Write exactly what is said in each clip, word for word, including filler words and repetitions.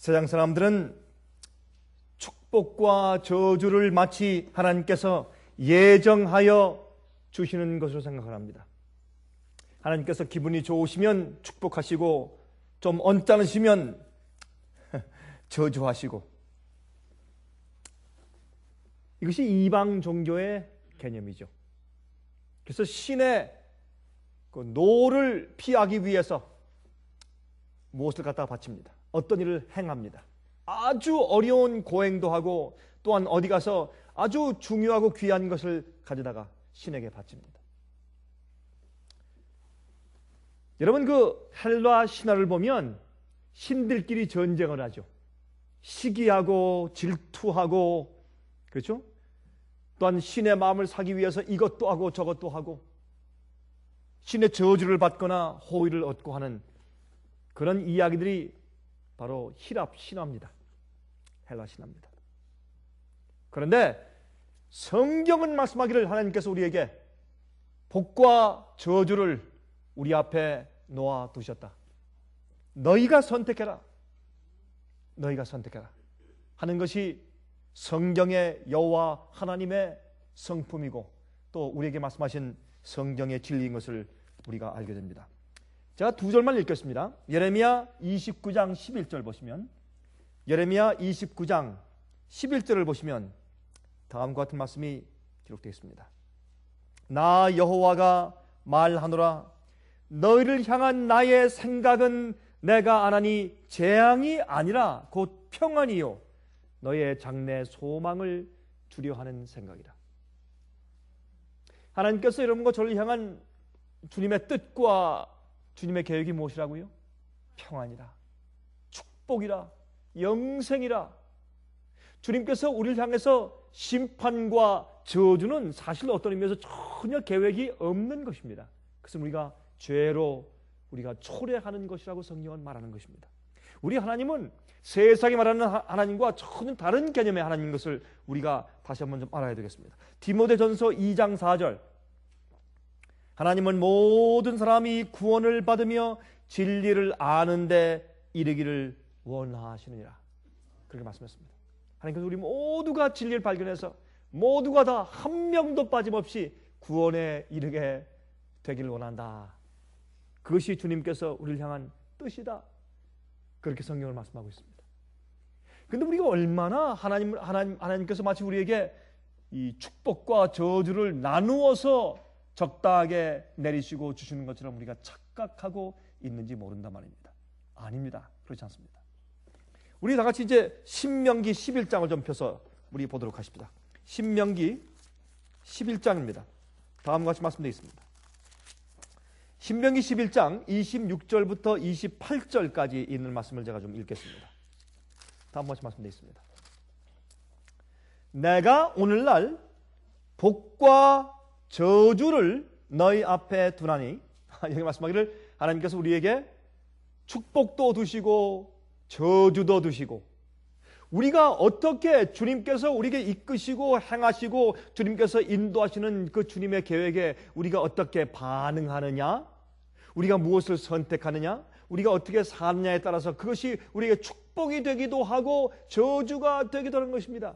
세상 사람들은 축복과 저주를 마치 하나님께서 예정하여 주시는 것으로 생각을 합니다. 하나님께서 기분이 좋으시면 축복하시고 좀 언짢으시면 저주하시고, 이것이 이방 종교의 개념이죠. 그래서 신의 그 노를 피하기 위해서 무엇을 갖다가 바칩니다. 어떤 일을 행합니다. 아주 어려운 고행도 하고 또한 어디 가서 아주 중요하고 귀한 것을 가져다가 신에게 바칩니다. 여러분, 그 헬라 신화를 보면 신들끼리 전쟁을 하죠. 시기하고 질투하고, 그렇죠? 또한 신의 마음을 사기 위해서 이것도 하고 저것도 하고 신의 저주를 받거나 호의를 얻고 하는 그런 이야기들이 바로 히랍 신화입니다. 헬라 신화입니다. 그런데 성경은 말씀하기를 하나님께서 우리에게 복과 저주를 우리 앞에 놓아 두셨다. 너희가 선택해라. 너희가 선택해라 하는 것이 성경의 여호와 하나님의 성품이고 또 우리에게 말씀하신 성경의 진리인 것을 우리가 알게 됩니다. 제가 두 절만 읽겠습니다. 예레미야 이십구 장 십일 절 보시면, 예레미야 이십구 장 십일 절을 보시면 다음과 같은 말씀이 기록되어 있습니다. 나 여호와가 말하노라. 너희를 향한 나의 생각은 내가 안하니 재앙이 아니라 곧 평안이요 너의 장래 소망을 두려하는 생각이라. 하나님께서 여러분과 저를 향한 주님의 뜻과 주님의 계획이 무엇이라고요? 평안이라, 축복이라, 영생이라. 주님께서 우리를 향해서 심판과 저주는 사실 어떤 의미에서 전혀 계획이 없는 것입니다. 그것은 우리가 죄로 우리가 초래하는 것이라고 성경은 말하는 것입니다. 우리 하나님은 세상이 말하는 하나님과 전혀 다른 개념의 하나님인 것을 우리가 다시 한번 좀 알아야 되겠습니다. 디모데전서 이 장 사 절, 하나님은 모든 사람이 구원을 받으며 진리를 아는데 이르기를 원하시느니라, 그렇게 말씀했습니다. 하나님께서 우리 모두가 진리를 발견해서 모두가 다 한 명도 빠짐없이 구원에 이르게 되기를 원한다. 그것이 주님께서 우리를 향한 뜻이다. 그렇게 성경을 말씀하고 있습니다. 그런데 우리가 얼마나 하나님, 하나님, 하나님께서 마치 우리에게 이 축복과 저주를 나누어서 적당하게 내리시고 주시는 것처럼 우리가 착각하고 있는지 모른단 말입니다. 아닙니다. 그렇지 않습니다. 우리 다 같이 이제 신명기 십일 장을 좀 펴서 우리 보도록 하십니다. 신명기 십일 장입니다. 다음과 같이 말씀되어 있습니다. 신명기 십일 장 이십육 절부터 이십팔 절까지 있는 말씀을 제가 좀 읽겠습니다. 다음과 같이 말씀되어 있습니다. 내가 오늘날 복과 저주를 너희 앞에 두나니, 여기 말씀하기를 하나님께서 우리에게 축복도 두시고 저주도 두시고, 우리가 어떻게 주님께서 우리에게 이끄시고 행하시고 주님께서 인도하시는 그 주님의 계획에 우리가 어떻게 반응하느냐, 우리가 무엇을 선택하느냐, 우리가 어떻게 사느냐에 따라서 그것이 우리에게 축복이 되기도 하고 저주가 되기도 하는 것입니다.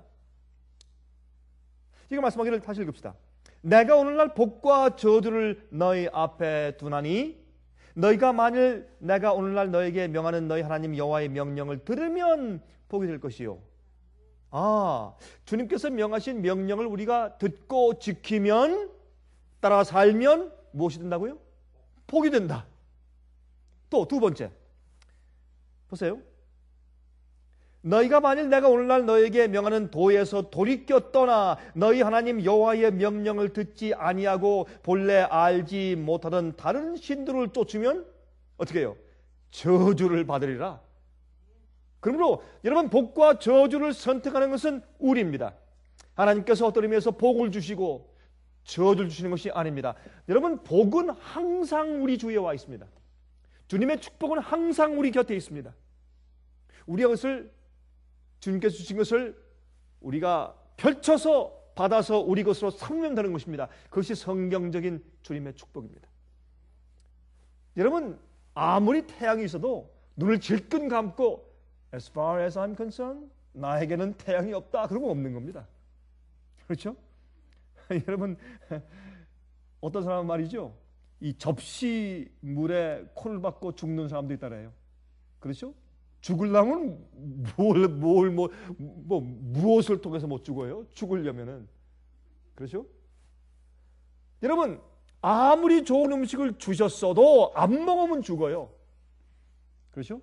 이거 말씀하기를 다시 읽읍시다. 내가 오늘날 복과 저주를 너희 앞에 두나니 너희가 만일 내가 오늘날 너에게 명하는 너희 하나님 여호와의 명령을 들으면 복이 될 것이요. 아, 주님께서 명하신 명령을 우리가 듣고 지키면, 따라 살면 무엇이 된다고요? 복이 된다. 또 두 번째 보세요. 너희가 만일 내가 오늘날 너에게 명하는 도에서 돌이켜 떠나 너희 하나님 여호와의 명령을 듣지 아니하고 본래 알지 못하던 다른 신들을 쫓으면 어떻게 해요? 저주를 받으리라. 그러므로 여러분, 복과 저주를 선택하는 것은 우리입니다. 하나님께서 어떤 의미에서 복을 주시고 저주를 주시는 것이 아닙니다. 여러분, 복은 항상 우리 주위에 와 있습니다. 주님의 축복은 항상 우리 곁에 있습니다. 우리가 그것을, 주님께서 주신 것을 우리가 펼쳐서 받아서 우리 것으로 삼으면 되는 것입니다. 그것이 성경적인 주님의 축복입니다. 여러분, 아무리 태양이 있어도 눈을 질끈 감고 As far as I'm concerned, 나에게는 태양이 없다. 그런 거 없는 겁니다. 그렇죠? 여러분, 어떤 사람은 말이죠. 이 접시 물에 코를 박고 죽는 사람도 있다래요. 그렇죠? 죽으려면 뭘, 뭘, 뭐, 뭐, 무엇을 통해서 못 죽어요? 죽으려면은. 그렇죠? 여러분, 아무리 좋은 음식을 주셨어도 안 먹으면 죽어요. 그렇죠?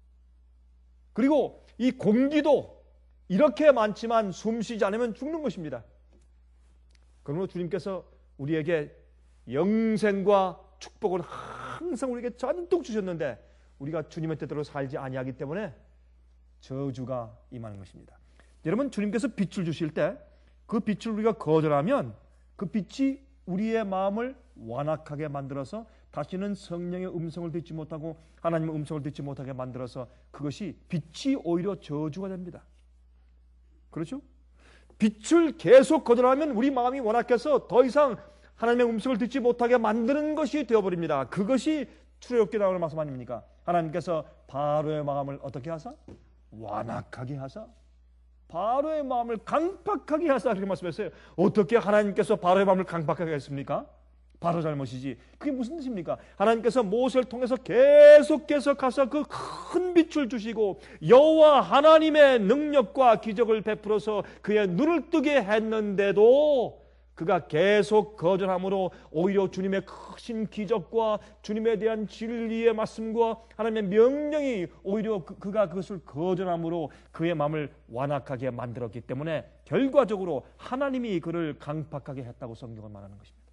그리고 이 공기도 이렇게 많지만 숨 쉬지 않으면 죽는 것입니다. 그러므로 주님께서 우리에게 영생과 축복을 항상 우리에게 잔뜩 주셨는데 우리가 주님의 뜻대로 살지 아니하기 때문에 저주가 임하는 것입니다. 여러분, 주님께서 빛을 주실 때 그 빛을 우리가 거절하면 그 빛이 우리의 마음을 완악하게 만들어서 다시는 성령의 음성을 듣지 못하고 하나님의 음성을 듣지 못하게 만들어서 그것이 빛이 오히려 저주가 됩니다. 그렇죠? 빛을 계속 거절하면 우리 마음이 완악해서 더 이상 하나님의 음성을 듣지 못하게 만드는 것이 되어버립니다. 그것이 출애굽기 나오는 말씀 아닙니까? 하나님께서 바로의 마음을 어떻게 하사? 완악하게 하사? 바로의 마음을 강팍하게 하사 그렇게 말씀했어요. 어떻게 하나님께서 바로의 마음을 강팍하게 했습니까? 바로 잘못이지. 그게 무슨 뜻입니까? 하나님께서 모세를 통해서 계속해서 가서 그 큰 빛을 주시고 여호와 하나님의 능력과 기적을 베풀어서 그의 눈을 뜨게 했는데도 그가 계속 거절함으로 오히려 주님의 크신 기적과 주님에 대한 진리의 말씀과 하나님의 명령이 오히려 그, 그가 그것을 거절함으로 그의 마음을 완악하게 만들었기 때문에 결과적으로 하나님이 그를 강팍하게 했다고 성경은 말하는 것입니다.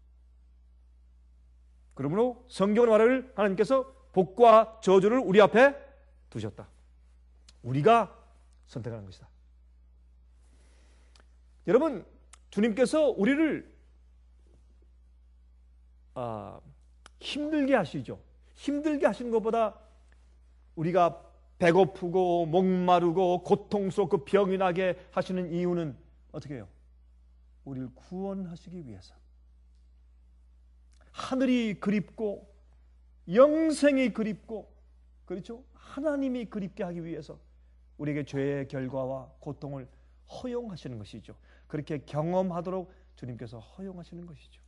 그러므로 성경은 말을 하나님께서 복과 저주를 우리 앞에 두셨다. 우리가 선택하는 것이다. 여러분, 주님께서 우리를 아, 힘들게 하시죠. 힘들게 하시는 것보다 우리가 배고프고 목마르고 고통스럽고 병이 나게 하시는 이유는 어떻게 해요? 우리를 구원하시기 위해서. 하늘이 그립고 영생이 그립고 그렇죠? 하나님이 그립게 하기 위해서 우리에게 죄의 결과와 고통을 허용하시는 것이죠. 그렇게 경험하도록 주님께서 허용하시는 것이죠.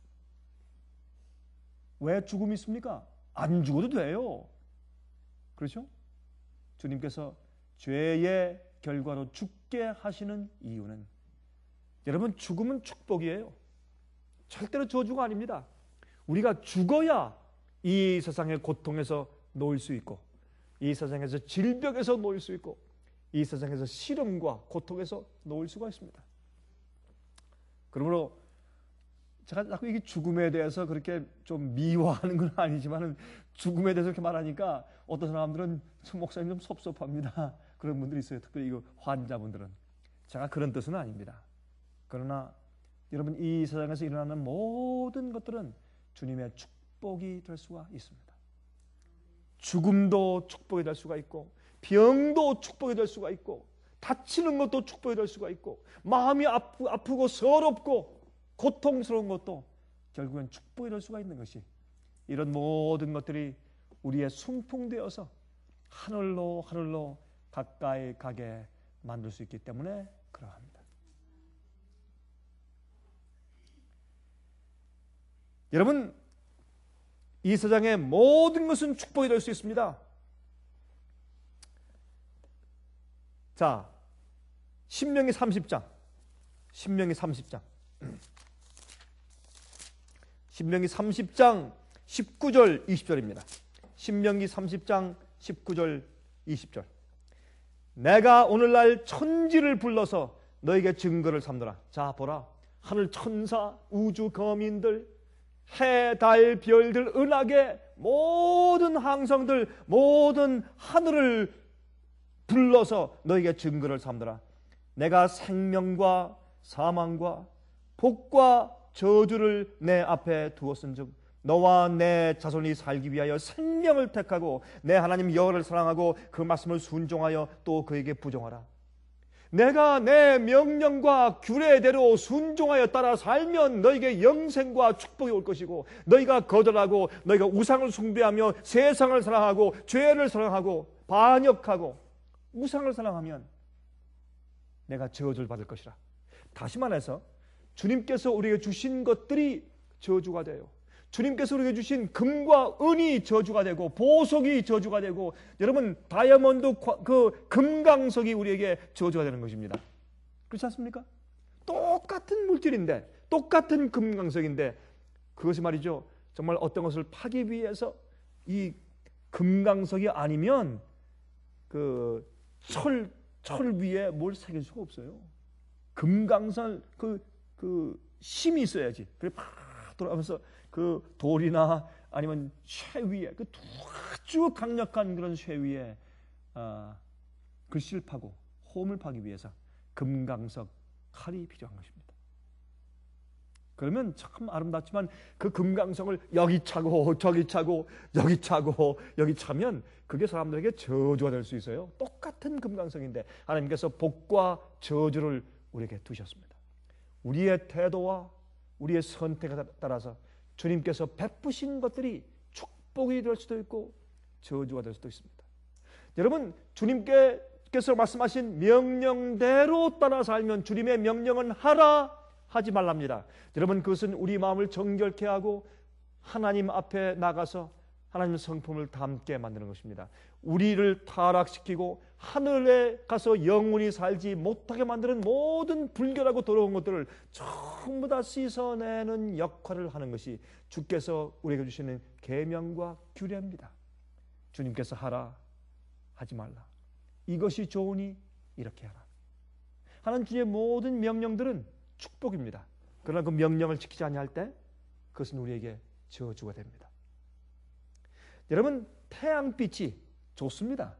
왜 죽음이 있습니까? 안 죽어도 돼요. 그렇죠? 주님께서 죄의 결과로 죽게 하시는 이유는 여러분, 죽음은 축복이에요. 절대로 저주가 아닙니다. 우리가 죽어야 이 세상의 고통에서 놓일 수 있고 이 세상에서 질병에서 놓일 수 있고 이 세상에서 시름과 고통에서 놓일 수가 있습니다. 그러므로 제가 자꾸 이게 죽음에 대해서 그렇게 좀 미화하는 건 아니지만 죽음에 대해서 이렇게 말하니까 어떤 사람들은 목사님 좀 섭섭합니다. 그런 분들이 있어요. 특별히 이거 환자분들은. 제가 그런 뜻은 아닙니다. 그러나 여러분, 이 세상에서 일어나는 모든 것들은 주님의 축복이 될 수가 있습니다. 죽음도 축복이 될 수가 있고 병도 축복이 될 수가 있고 다치는 것도 축복이 될 수가 있고 마음이 아프, 아프고 서럽고 고통스러운 것도 결국엔 축복이 될 수가 있는 것이 이런 모든 것들이 우리의 순풍되어서 하늘로 하늘로 가까이 가게 만들 수 있기 때문에 그러합니다. 여러분, 이 세상의 모든 것은 축복이 될 수 있습니다. 자, 신명기 삼십 장. 신명기 삼십 장. 신명기 삼십 장 십구 절 이십 절입니다. 신명기 삼십 장 십구 절 이십 절. 내가 오늘날 천지를 불러서 너에게 증거를 삼더라. 자, 보라. 하늘 천사, 우주 거민들, 해, 달, 별들, 은하계, 모든 항성들, 모든 하늘을 불러서 너에게 증거를 삼더라. 내가 생명과 사망과 복과 저주를 내 앞에 두었은즉 너와 내 자손이 살기 위하여 생명을 택하고 내 하나님 여호와를 사랑하고 그 말씀을 순종하여 또 그에게 부정하라. 내가 내 명령과 규례대로 순종하여 따라 살면 너에게 영생과 축복이 올 것이고 너희가 거절하고 너희가 우상을 숭배하며 세상을 사랑하고 죄를 사랑하고 반역하고 우상을 사랑하면 내가 저주를 받을 것이라. 다시 말해서 주님께서 우리에게 주신 것들이 저주가 돼요. 주님께서 우리에게 주신 금과 은이 저주가 되고 보석이 저주가 되고 여러분 다이아몬드 그 금강석이 우리에게 저주가 되는 것입니다. 그렇지 않습니까? 똑같은 물질인데 똑같은 금강석인데 그것이 말이죠. 정말 어떤 것을 파기 위해서 이 금강석이 아니면 그 철, 철 위에 뭘 새길 수가 없어요. 금강석 그, 그 힘이 있어야지. 그래 팍 돌아가면서 그 돌이나 아니면 쇠 위에 그 아주 강력한 그런 쇠 위에 아, 글씨를 파고 홈을 파기 위해서 금강석 칼이 필요한 것입니다. 그러면 참 아름답지만 그 금강석을 여기 차고 저기 차고 여기 차고 여기 차면 그게 사람들에게 저주가 될 수 있어요. 똑같은 금강석인데 하나님께서 복과 저주를 우리에게 두셨습니다. 우리의 태도와 우리의 선택에 따라서 주님께서 베푸신 것들이 축복이 될 수도 있고 저주가 될 수도 있습니다. 여러분 주님께서 말씀하신 명령대로 따라 살면 주님의 명령은 하라 하지 말랍니다. 여러분 그것은 우리 마음을 정결케 하고 하나님 앞에 나가서 하나님의 성품을 담게 만드는 것입니다. 우리를 타락시키고 하늘에 가서 영원히 살지 못하게 만드는 모든 불결하고 더러운 것들을 전부 다 씻어내는 역할을 하는 것이 주께서 우리에게 주시는 계명과 규례입니다. 주님께서 하라 하지 말라. 이것이 좋으니 이렇게 하라. 하나님 주의 모든 명령들은 축복입니다. 그러나 그 명령을 지키지 아니할 때 그것은 우리에게 저주가 됩니다. 여러분 태양빛이 좋습니다.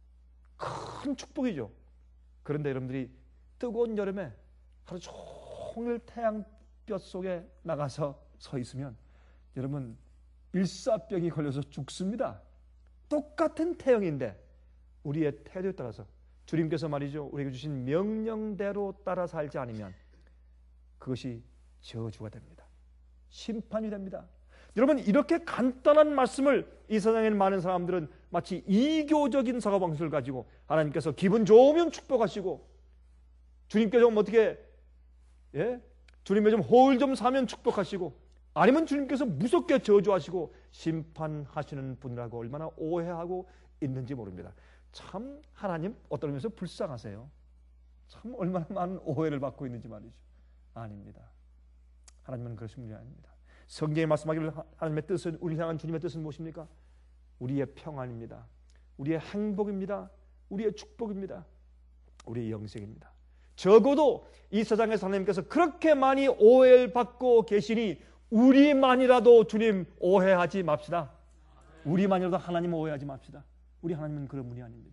큰 축복이죠. 그런데 여러분들이 뜨거운 여름에 하루 종일 태양볕 속에 나가서 서 있으면 여러분 일사병이 걸려서 죽습니다. 똑같은 태양인데 우리의 태도에 따라서 주님께서 말이죠 우리에게 주신 명령대로 따라 살지 않으면 그것이 저주가 됩니다. 심판이 됩니다. 여러분 이렇게 간단한 말씀을 이 세상에 있는 많은 사람들은 마치 이교적인 사고방식을 가지고 하나님께서 기분 좋으면 축복하시고 주님께 좀 어떻게 예? 주님께 좀 호을 좀 사면 축복하시고 아니면 주님께서 무섭게 저주하시고 심판하시는 분이라고 얼마나 오해하고 있는지 모릅니다. 참 하나님 어떤 의미에서 불쌍하세요. 참 얼마나 많은 오해를 받고 있는지 말이죠. 아닙니다. 하나님은 그러신 분이 아닙니다. 성경에 말씀하기를 하나님의 뜻은 우리를 향한 주님의 뜻은 무엇입니까? 우리의 평안입니다. 우리의 행복입니다. 우리의 축복입니다. 우리의 영생입니다. 적어도 이 세상에서 하나님께서 그렇게 많이 오해를 받고 계시니 우리만이라도 주님 오해하지 맙시다. 우리만이라도 하나님 오해하지 맙시다. 우리 하나님은 그런 분이 아닙니다.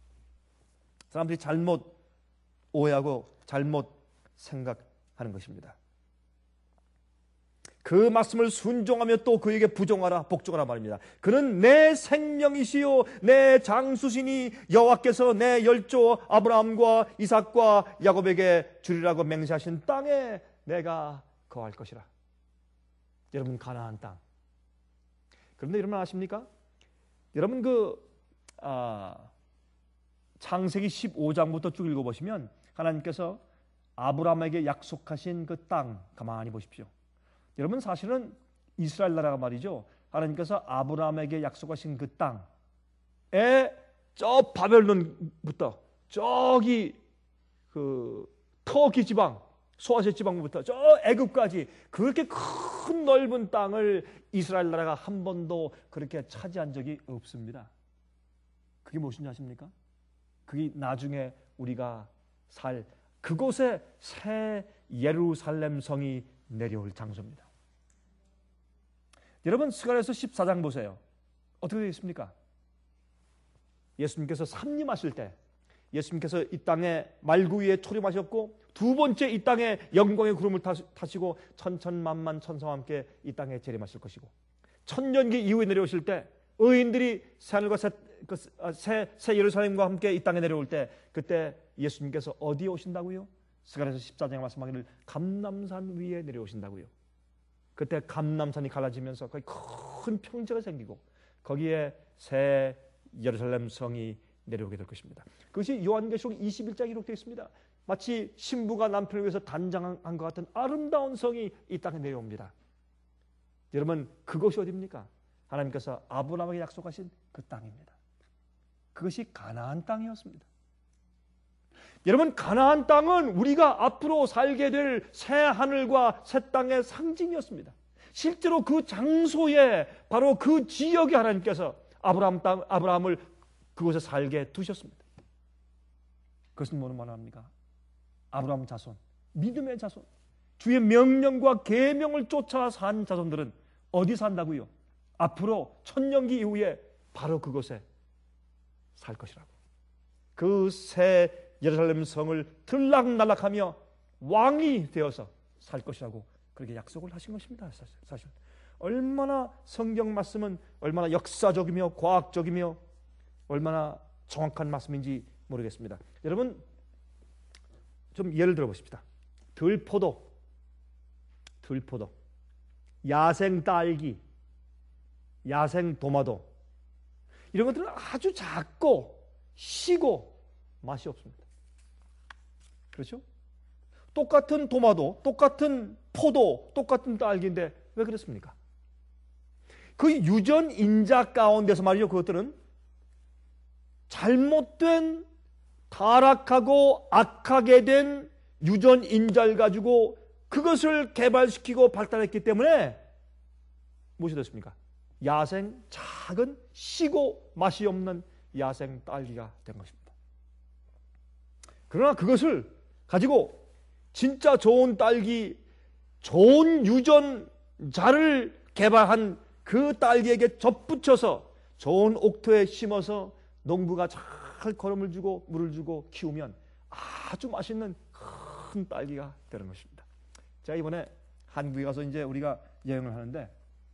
사람들이 잘못 오해하고 잘못 생각하는 것입니다. 그 말씀을 순종하며 또 그에게 부종하라 복종하라 말입니다. 그는 내 생명이시요 내 장수시니 여호와께서 내 열조 아브라함과 이삭과 야곱에게 주리라고 맹세하신 땅에 내가 거할 것이라. 여러분 가나안 땅. 그런데 여러분 아십니까? 여러분 그 아, 창세기 십오 장부터 쭉 읽어보시면 하나님께서 아브라함에게 약속하신 그 땅 가만히 보십시오. 여러분 사실은 이스라엘 나라가 말이죠. 하나님께서 아브라함에게 약속하신 그 땅에 저 바벨론부터 저기 그 터키 지방, 소아시아 지방부터 저 애굽까지 그렇게 큰 넓은 땅을 이스라엘 나라가 한 번도 그렇게 차지한 적이 없습니다. 그게 무엇인지 아십니까? 그게 나중에 우리가 살 그곳에 새 예루살렘 성이 내려올 장소입니다. 여러분 스가랴서 십사 장 보세요. 어떻게 되어 있습니까? 예수님께서 삼림하실 때 예수님께서 이 땅에 말구 위에 초림하셨고 두 번째 이 땅에 영광의 구름을 타시고 천천만만 천사와 함께 이 땅에 재림하실 것이고 천년기 이후에 내려오실 때 의인들이 새하늘과 새, 그, 새, 새 예루살렘과 함께 이 땅에 내려올 때 그때 예수님께서 어디에 오신다고요? 스가랴서 십사 장에 말씀하기를 감람산 위에 내려오신다고요. 그때 감람산이 갈라지면서 거기 큰 평지가 생기고 거기에 새 예루살렘 성이 내려오게 될 것입니다. 그것이 요한계시록 이십일 장에 기록되어 있습니다. 마치 신부가 남편을 위해서 단장한 것 같은 아름다운 성이 이 땅에 내려옵니다. 여러분, 그것이 어디입니까? 하나님께서 아브라함에게 약속하신 그 땅입니다. 그것이 가나안 땅이었습니다. 여러분, 가나안 땅은 우리가 앞으로 살게 될 새 하늘과 새 땅의 상징이었습니다. 실제로 그 장소에, 바로 그 지역에 하나님께서 아브라함 땅, 아브라함을 그곳에 살게 두셨습니다. 그것은 뭐는 말합니까? 아브라함 자손, 믿음의 자손, 주의 명령과 계명을 쫓아 산 자손들은 어디 산다고요? 앞으로 천년기 이후에 바로 그곳에 살 것이라고. 그 새 예루살렘 성을 들락날락하며 왕이 되어서 살 것이라고 그렇게 약속을 하신 것입니다. 사실 얼마나 성경 말씀은 얼마나 역사적이며 과학적이며 얼마나 정확한 말씀인지 모르겠습니다. 여러분, 좀 예를 들어 보십시다. 들포도, 들포도, 야생 딸기, 야생 도마도, 이런 것들은 아주 작고 시고 맛이 없습니다. 그렇죠? 똑같은 도마도, 똑같은 포도, 똑같은 딸기인데 왜 그렇습니까? 그 유전인자 가운데서 말이죠. 그것들은 잘못된, 타락하고 악하게 된 유전인자를 가지고 그것을 개발시키고 발달했기 때문에 무엇이 됐습니까? 야생, 작은, 시고 맛이 없는 야생 딸기가 된 것입니다. 그러나 그것을 가지고 진짜 좋은 딸기, 좋은 유전자를 개발한 그 딸기에게 접붙여서 좋은 옥토에 심어서 농부가 잘 거름을 주고 물을 주고 키우면 아주 맛있는 큰 딸기가 되는 것입니다. 제가 이번에 한국에 가서 이제 우리가 여행을 하는데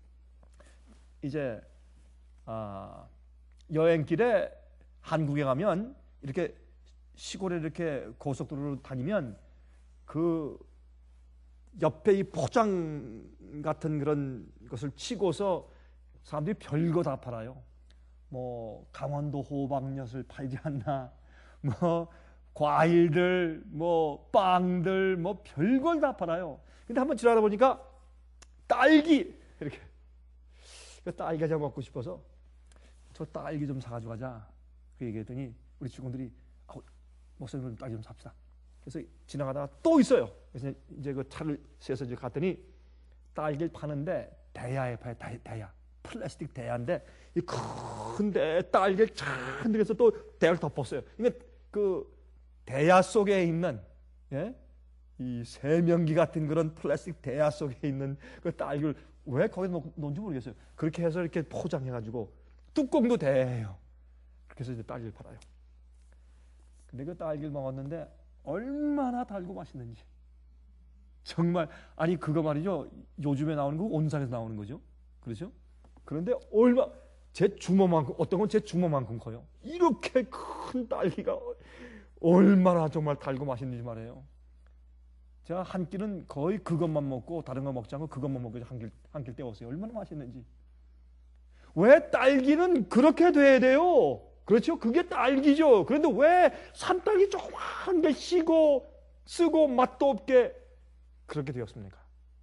이제 아, 여행길에 한국에 가면 이렇게 시골에 이렇게 고속도로로 다니면 그 옆에 이 포장 같은 그런 것을 치고서 사람들이 별거 다 팔아요. 뭐 강원도 호박엿을 팔지 않나, 뭐 과일들, 뭐 빵들, 뭐 별걸 다 팔아요. 근데 한번 지나다 보니까 딸기 이렇게 딸기가 좀 먹고 싶어서 저 딸기 좀 사가지고 가자. 그 얘기했더니 우리 직원들이 아, 목사님 딸기 좀 삽시다. 그래서 지나가다가 또 있어요. 그래서 이제 그 차를 세워서 이제 갔더니 딸기를 파는데 대야에 파요. 대야. 플라스틱 대야인데 이 큰데 딸기를 참 들여서 또 대야를 덮었어요. 그러니까 그 대야 속에 있는 예? 이 세면기 같은 그런 플라스틱 대야 속에 있는 그 딸기를 왜 거기에 놓은지 모르겠어요. 그렇게 해서 이렇게 포장해가지고 뚜껑도 대예요. 그렇게 해서 이제 딸기를 팔아요. 근데 그 딸기를 먹었는데 얼마나 달고 맛있는지. 정말 아니 그거 말이죠. 요즘에 나오는 거 온산에서 나오는 거죠. 그렇죠? 그런데 얼마 제 주먹만큼, 어떤 건 제 주먹만큼 커요. 이렇게 큰 딸기가 얼마나 정말 달고 맛있는지 말이에요. 제가 한 끼는 거의 그것만 먹고 다른 거 먹지 않고 그것만 먹고 한 끼 한 끼 때웠어요. 얼마나 맛있는지. 왜 딸기는 그렇게 돼야 돼요? 그렇죠? 그게 딸기죠. 그런데 왜 산딸기 조그만 게 시고 쓰고 맛도 없게 그렇게 되었습니까?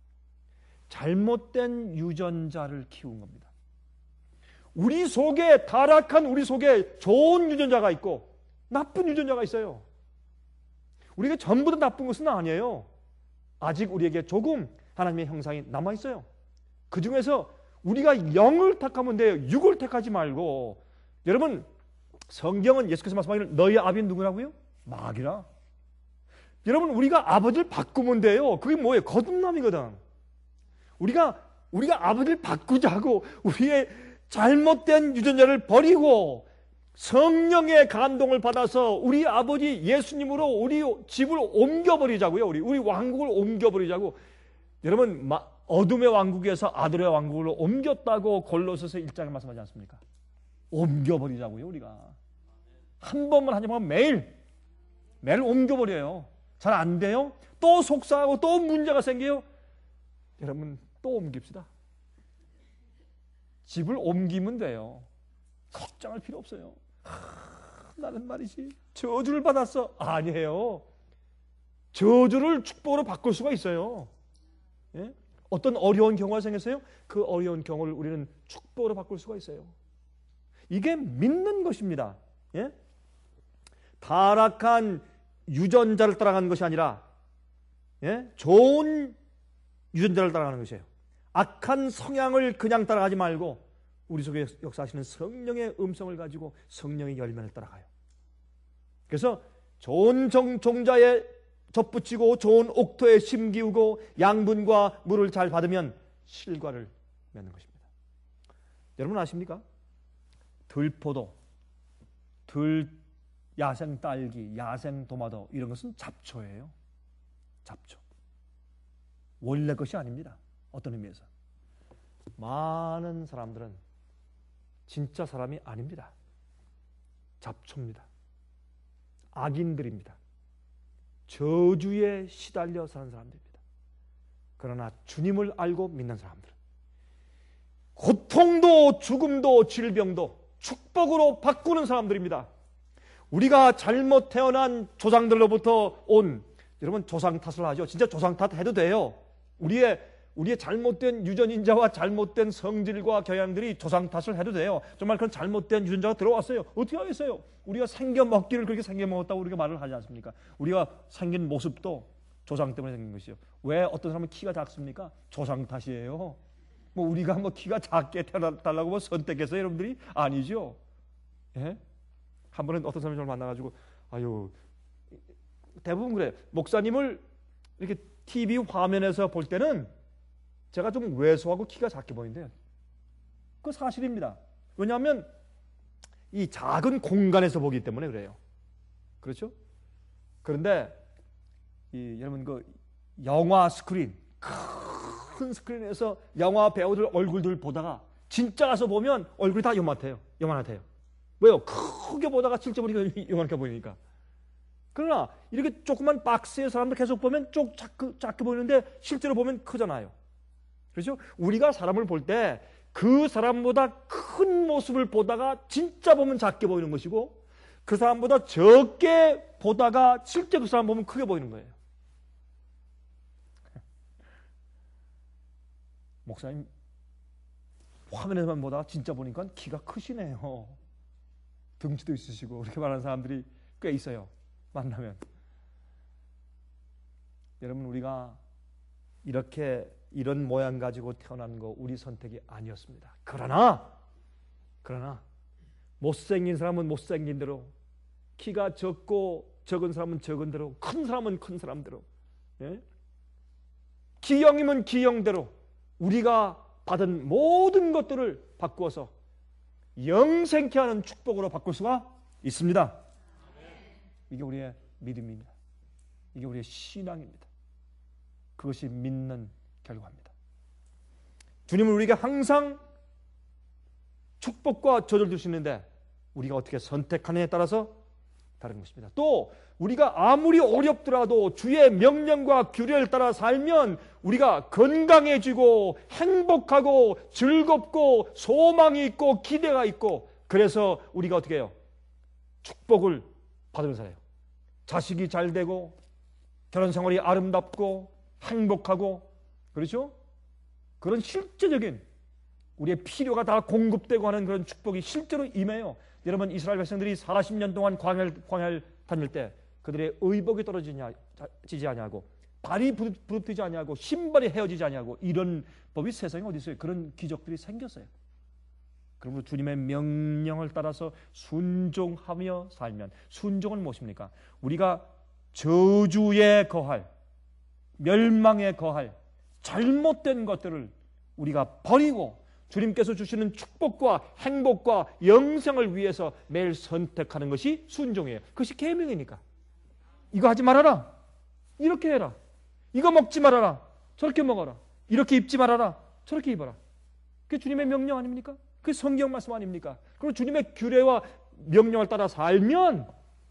잘못된 유전자를 키운 겁니다. 우리 속에, 타락한 우리 속에 좋은 유전자가 있고 나쁜 유전자가 있어요. 우리가 전부 다 나쁜 것은 아니에요. 아직 우리에게 조금 하나님의 형상이 남아있어요. 그 중에서 우리가 영을 택하면 돼요. 육을 택하지 말고. 여러분, 성경은 예수께서 말씀하기를 너희 아비는 누구라고요? 마귀라. 여러분, 우리가 아버지를 바꾸면 돼요. 그게 뭐예요? 거듭남이거든. 우리가 우리가 아버지를 바꾸자고 우리의 잘못된 유전자를 버리고 성령의 감동을 받아서 우리 아버지 예수님으로 우리 집을 옮겨버리자고요. 우리 우리 왕국을 옮겨버리자고. 여러분, 어둠의 왕국에서 아들의 왕국으로 옮겼다고 골로새서 일 장에 말씀하지 않습니까? 옮겨버리자고요. 우리가 한 번만 하지만 매일 매일 옮겨버려요. 잘 안 돼요? 또 속상하고 또 문제가 생겨요. 여러분, 또 옮깁시다. 집을 옮기면 돼요. 걱정할 필요 없어요. 하, 나는 말이지 저주를 받았어. 아니에요. 저주를 축복으로 바꿀 수가 있어요. 예? 어떤 어려운 경우가 생겼어요? 그 어려운 경우를 우리는 축복으로 바꿀 수가 있어요. 이게 믿는 것입니다. 예? 타락한 유전자를 따라가는 것이 아니라 예? 좋은 유전자를 따라가는 것이에요. 악한 성향을 그냥 따라가지 말고 우리 속에 역사하시는 성령의 음성을 가지고 성령의 열매를 따라가요. 그래서 좋은 종, 종자에 접붙이고 좋은 옥토에 심기우고 양분과 물을 잘 받으면 실과를 맺는 것입니다. 여러분 아십니까? 들포도, 들 야생 딸기, 야생 도마도 이런 것은 잡초예요. 잡초. 원래 것이 아닙니다. 어떤 의미에서. 많은 사람들은 진짜 사람이 아닙니다. 잡초입니다. 악인들입니다. 저주에 시달려 사는 사람들입니다. 그러나 주님을 알고 믿는 사람들은 고통도 죽음도 질병도 축복으로 바꾸는 사람들입니다. 우리가 잘못 태어난 조상들로부터 온, 여러분 조상 탓을 하죠. 진짜 조상 탓 해도 돼요. 우리의 우리의 잘못된 유전인자와 잘못된 성질과 경향들이 조상 탓을 해도 돼요. 정말 그런 잘못된 유전자가 들어왔어요. 어떻게 하겠어요? 우리가 생겨 먹기를 그렇게 생겨 먹었다고 우리가 말을 하지 않습니까? 우리가 생긴 모습도 조상 때문에 생긴 것이요. 왜 어떤 사람은 키가 작습니까? 조상 탓이에요. 뭐 우리가 뭐 키가 작게 태어나달라고 뭐 선택해서 여러분들이 아니죠. 예? 한 번은 어떤 사람이 저를 만나가지고 아유 대부분 그래. 목사님을 이렇게 티비 화면에서 볼 때는 제가 좀 왜소하고 키가 작게 보이는데요. 그 사실입니다. 왜냐하면 이 작은 공간에서 보기 때문에 그래요. 그렇죠? 그런데 이 여러분 그 영화 스크린, 큰 스크린에서 영화 배우들 얼굴들 보다가 진짜 가서 보면 얼굴이 다 요만해요. 요만하대요. 왜요? 크게 보다가 실제 보니까 요만하게 보이니까. 그러나 이렇게 조그만 박스의 사람들 계속 보면 쪽 작게, 작게 보이는데 실제로 보면 크잖아요. 그렇죠? 우리가 사람을 볼 때 그 사람보다 큰 모습을 보다가 진짜 보면 작게 보이는 것이고 그 사람보다 적게 보다가 실제 그 사람 보면 크게 보이는 거예요. 목사님 화면에서만 보다가 진짜 보니까 키가 크시네요. 등치도 있으시고 이렇게 말하는 사람들이 꽤 있어요. 만나면. 여러분 우리가 이렇게 이런 모양 가지고 태어난 거 우리 선택이 아니었습니다. 그러나 그러나 못생긴 사람은 못생긴 대로, 키가 적고 적은 사람은 적은 대로, 큰 사람은 큰 사람대로, 예? 기형이면 기형대로 우리가 받은 모든 것들을 바꾸어서 영생케 하는 축복으로 바꿀 수가 있습니다. 이게 우리의 믿음입니다. 이게 우리의 신앙입니다. 그것이 믿는 결과입니다. 주님은 우리에게 항상 축복과 저주를 주시는데 우리가 어떻게 선택하느냐에 따라서 다른 것입니다. 또 우리가 아무리 어렵더라도 주의 명령과 규례를 따라 살면 우리가 건강해지고 행복하고 즐겁고 소망이 있고 기대가 있고, 그래서 우리가 어떻게 해요? 축복을 받으면서 살아요. 자식이 잘 되고 결혼 생활이 아름답고 행복하고, 그렇죠? 그런 실제적인 우리의 필요가 다 공급되고 하는 그런 축복이 실제로 임해요. 여러분 이스라엘 백성들이 사십 년 동안 광야를, 광야를 다닐 때 그들의 의복이 떨어지지 아니하고 발이 부릅뜨지 아니하고 신발이 헤어지지 아니하고, 이런 법이 세상에 어디 있어요? 그런 기적들이 생겼어요. 그러므로 주님의 명령을 따라서 순종하며 살면, 순종은 무엇입니까? 우리가 저주에 거할, 멸망에 거할 잘못된 것들을 우리가 버리고 주님께서 주시는 축복과 행복과 영생을 위해서 매일 선택하는 것이 순종이에요. 그것이 계명이니까. 이거 하지 말아라, 이렇게 해라. 이거 먹지 말아라, 저렇게 먹어라. 이렇게 입지 말아라, 저렇게 입어라. 그게 주님의 명령 아닙니까? 그게 성경 말씀 아닙니까? 그리고 주님의 규례와 명령을 따라 살면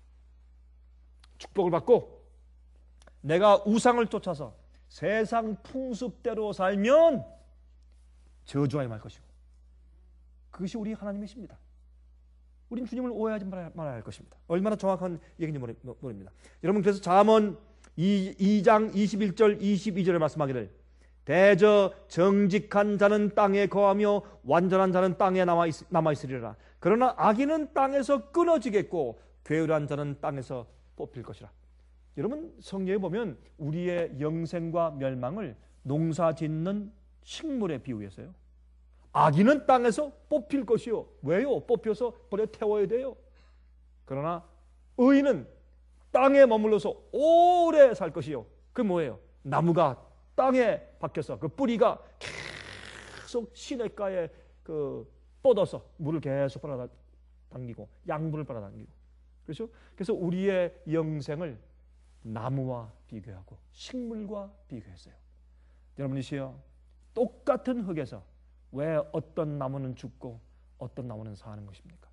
축복을 받고, 내가 우상을 쫓아서 세상 풍습대로 살면 저주하여 말 것이고, 그것이 우리 하나님이십니다. 우린 주님을 오해하지 말아야 할 것입니다. 얼마나 정확한 얘기인지 모릅니다. 여러분, 그래서 잠언 이 장 이십일 절 이십이 절에 말씀하기를 대저 정직한 자는 땅에 거하며 완전한 자는 땅에 남아, 있, 남아 있으리라. 그러나 악인은 땅에서 끊어지겠고 괴울한 자는 땅에서 뽑힐 것이라. 여러분, 성경에 보면 우리의 영생과 멸망을 농사 짓는 식물에 비유해서요. 악인은 땅에서 뽑힐 것이요. 왜요? 뽑혀서 버려 태워야 돼요. 그러나 의인은 땅에 머물러서 오래 살 것이요. 그게 뭐예요? 나무가 땅에 박혀서 그 뿌리가 계속 시냇가에 그 뻗어서 물을 계속 빨아당기고 양분을 빨아당기고. 그렇죠? 그래서 우리의 영생을 나무와 비교하고 식물과 비교했어요. 여러분이시여, 똑같은 흙에서 왜 어떤 나무는 죽고 어떤 나무는 사는 것입니까?